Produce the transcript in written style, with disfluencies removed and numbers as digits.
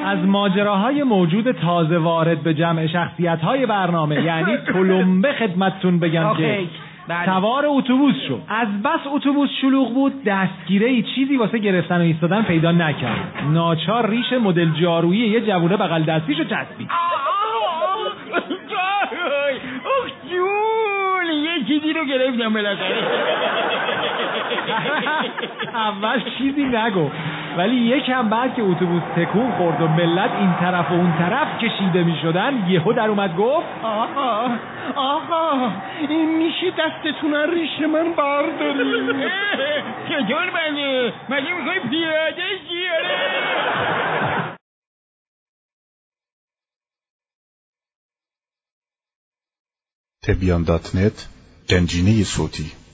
از ماجراهای موجود تازه وارد به جمع شخصیت‌های برنامه یعنی تلمبه خدمتتون بگم که سوار اتوبوس شد. از بس اتوبوس شلوغ بود دستگیره چیزی واسه گرفتن و ایستادن پیدا نکرد. ناچار ریش مدل جارویی یه جوونه بغل دستیشو چسبید. اوه جون یه چیزی رو گرفتم بالاخره. اول چیزی نگو ولی یکم بعد که اتوبوس تکون خورد و ملت این طرف و اون طرف کشیده می شدن یهو در اومد گفت آقا این میشه دستتون از ریش من برداری؟ چطور مگه میخوای پیاده شیاره؟ تبیان.net گنجینه صوتی